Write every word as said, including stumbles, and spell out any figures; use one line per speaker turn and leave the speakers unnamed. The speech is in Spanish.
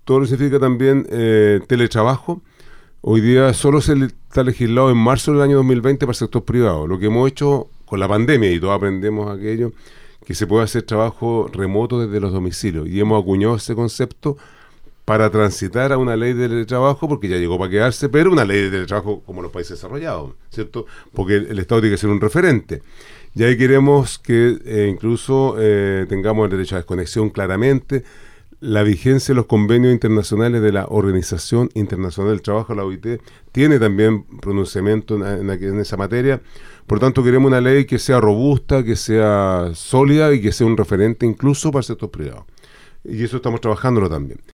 todo lo que significa también eh, teletrabajo. Hoy día solo se está legislado en marzo del año dos mil veinte para el sector privado. Lo que hemos hecho con la pandemia, y todos aprendemos aquello, que se puede hacer trabajo remoto desde los domicilios. Y hemos acuñado ese concepto para transitar a una ley de teletrabajo, porque ya llegó para quedarse, pero una ley de teletrabajo como los países desarrollados, ¿cierto? Porque el Estado tiene que ser un referente. Y ahí queremos que eh, incluso eh, tengamos el derecho a desconexión claramente, la vigencia de los convenios internacionales de la Organización Internacional del Trabajo, la O I T, tiene también pronunciamiento en, en, en esa materia. Por tanto, queremos una ley que sea robusta, que sea sólida y que sea un referente incluso para el sector privado. Y eso estamos trabajándolo también.